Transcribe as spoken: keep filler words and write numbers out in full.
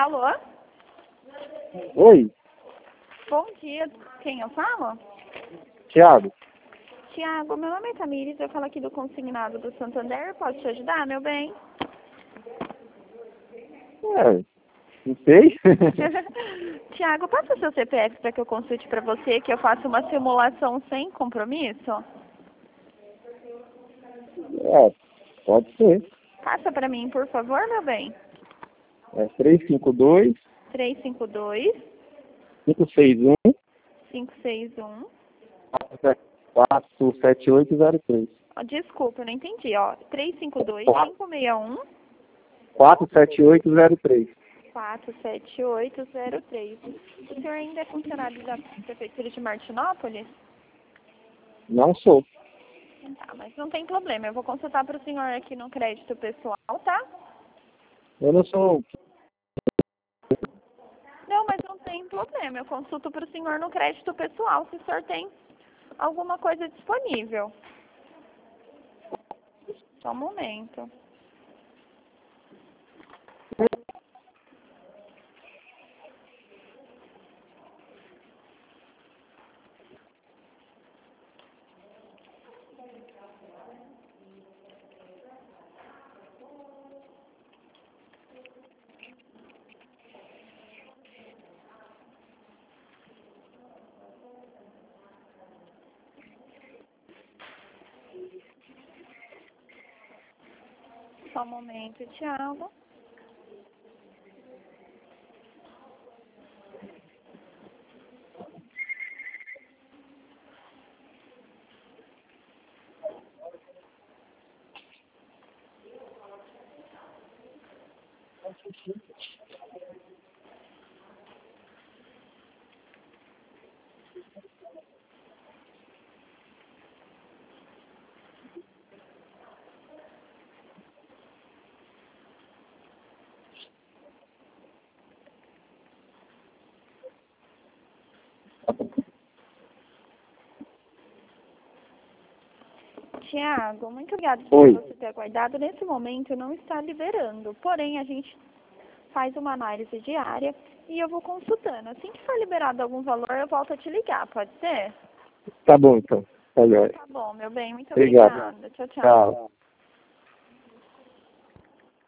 Alô? Oi, Bom dia. Quem eu falo? Thiago. Tiago, meu nome é Tamires, eu falo aqui do consignado do Santander. Posso te ajudar, meu bem? É, não sei. Tiago, passa o seu C P F para que eu consulte para você, que eu faça uma simulação sem compromisso? É, pode ser. Passa para mim, por favor, meu bem. É três cinco dois, três cinco dois, cinco seis um, cinco seis um. quatro sete oito zero três. Oh, desculpa, eu não entendi, ó. três cinco dois, cinco seis um, quatro sete oito zero três. quatro sete oito zero três. O senhor ainda é funcionário da Prefeitura de Martinópolis? Não sou. Tá, mas não tem problema. Eu vou consultar para o senhor aqui no crédito pessoal, tá? Eu não sou. Não, mas não tem problema. Eu consulto para o senhor no crédito pessoal, se o senhor tem alguma coisa disponível. Só um momento. Só um momento, Thiago. Tiago, muito obrigada por Oi. você ter aguardado. Nesse momento não está liberando, porém a gente faz uma análise diária e eu vou consultando. Assim que for liberado algum valor, eu volto a te ligar, pode ser? Tá bom, então. Tá jóia. Tá bom, meu bem. Muito Obrigado. obrigada. Tchau, tchau. Tchau.